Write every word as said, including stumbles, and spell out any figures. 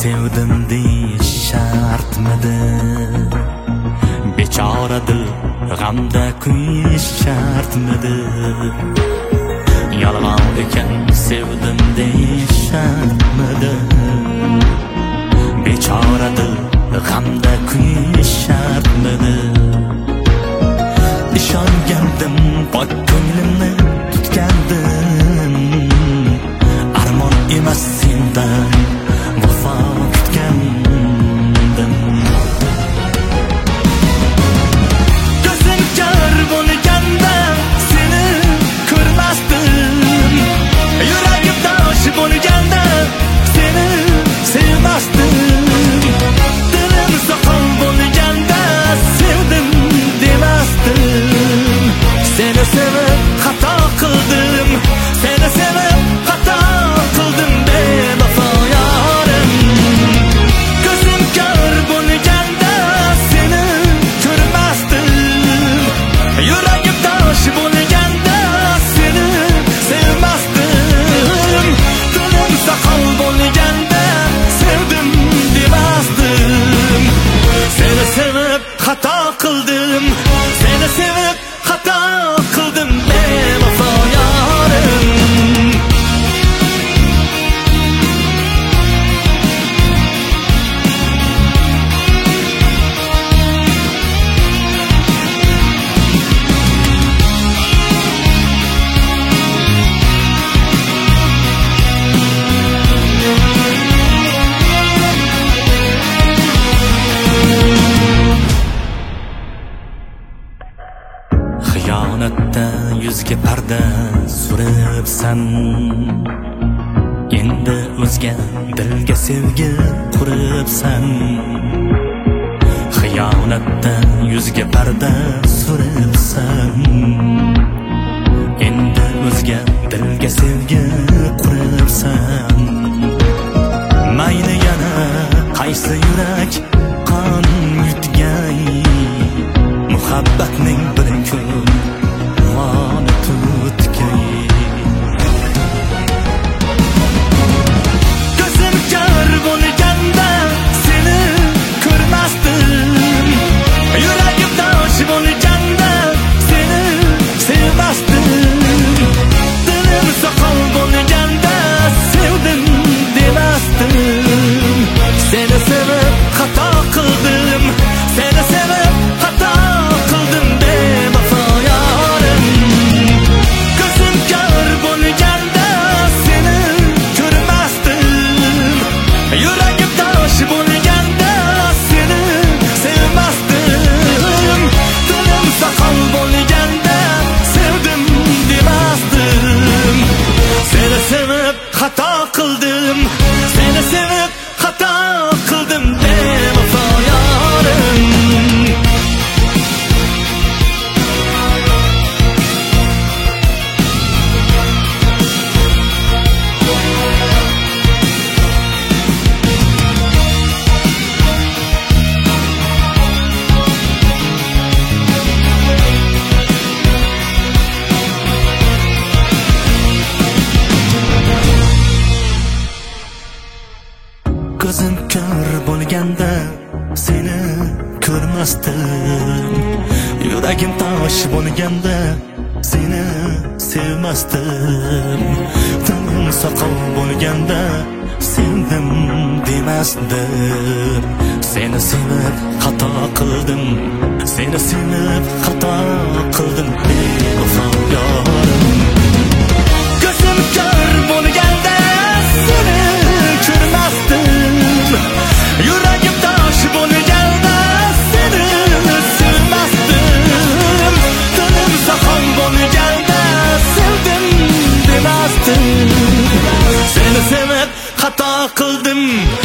sevdim deyish shartmidi? Bechora dil g'amda kuyish shartmidi? Yolg'on ekan sevdim deyish shartmidi? Bechora dil g'amda kuyish shartmidi? İşongandim, pok ko'nglimni tutgandim, armon emas sendan vafo kutgandim. Ko'zim kor bo'lganda seni ko'rmasdim, yuragim tosh bo'lganda seni sevmasdim, dilim soqol bo'lganda sevdim demasdim. Seni sevib xato qildim, seni sevib xato qildim bevafo yorim. Ko'zim kor bo'lganda seni ko'rmasdim, yuragim tosh bo'lganda seni sevmasdim, dilim soqol bo'lganda sevdim demasdim. Seni sevib xato qildim, seni sevib xato qildim bevafo yorim. Xiyonatda yuzga parda suribsan, endi o'zga dilga sevgi quribsan. Xiyonatda yuzga parda suribsan, endi o'zga dilga sevgi quribsan. Mayli yana qaysi yurak qon yutgay, muhabbatning bir kun g'oni tutgay. Ko'zim kor bo'lganda seni ko'rmasdim, yuragim tosh bo'lganda seni sevmasdim, dilim soqol bo'lganda sevdim demasdim. Seni sevib xato qildim, seni sevib xato qildim bevafo yorim. Ko'zim kor bo'lganda seni ko'rmasdim, yuragim tosh bo'lganda seni sevmasdim, dilim soqol bo'lganda sevdim demasdim. Seni sevib xato qildim, seni sevib xato qildim bevafo yorim. Ko'zim kor bo'lganda seni ko'rmasdim, yuragim tosh bo'lganda seni sevmasdim, dilim soqol bo'lganda sevdim demasdim. Seni sevib xato qildim, seni sevib xato qildim bevafo yorim. Ko'zim kor bo'lganda seni ko'rmasdim, yuragim tosh bo'lganda seni sevmasdim, dilim soqol bo'lganda sevdim demasdim. Seni sevib xato qildim,